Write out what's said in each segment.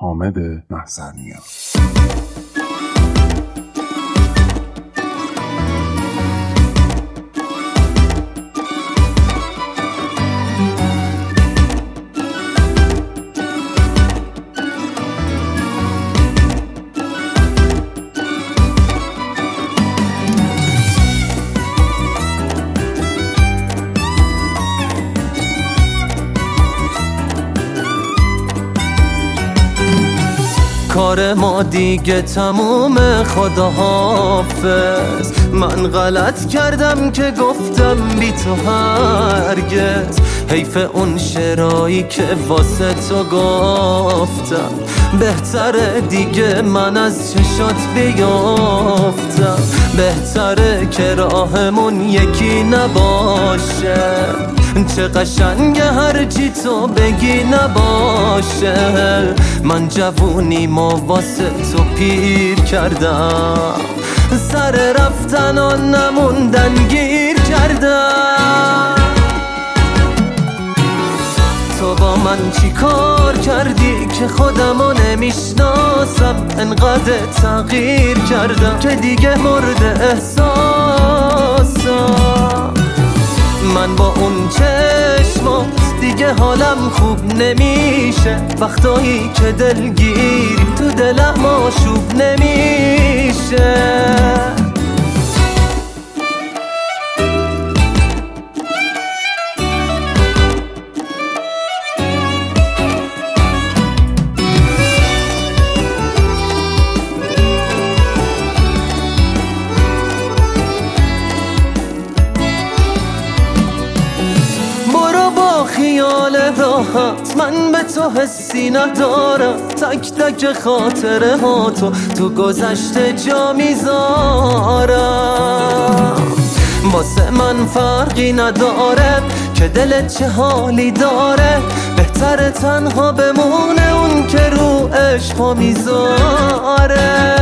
حامد محضرنیا. کار ما دیگه تموم، خداحافظ. من غلط کردم که گفتم بی تو هرگز. حیف اون شعرایی که واسه تو گفتم. بهتره دیگه من از چشات بیافتم. بهتره که راهمون یکی نباشه. چه قشنگه هرچی تو بگی نباشه. من جوونیمو واسه تو پیر کردم. سر رفتن و نموندن گیر کردم. تو با من چی کار کردی که خودمو نمیشناسم؟ انقدر تغییر کردم که دیگه مورد احساسم. من با اون چشمات دیگه حالم خوب نمیشه. وقتایی که دلگیری تو دلم آشوب نمیشه. خیال راحت من به تو حسی ندارم. تک تک خاطره ها تو گذشته جا میذارم. واسه من فرقی نداره که دلت چه حالی داره. بهتره تنها بمونه اون که رو عشقا میذاره.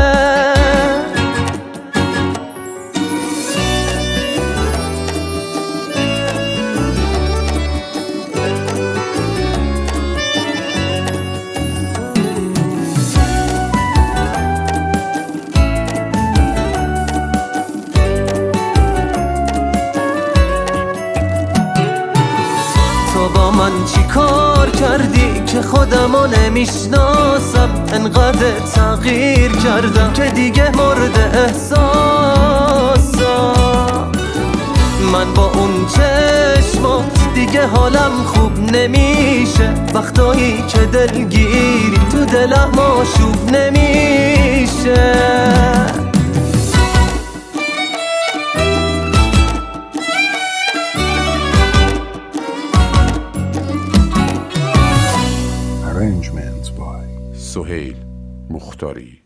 با من چی کار کردی که خودمو نمیشناسم؟ انقدر تغییر کردم که دیگه مورد احساسم. من با اون چشمات دیگه حالم خوب نمیشه. وقتایی که دلگیری تو دلم آشوب نمیشه. Arrangement by سهیل مختاری.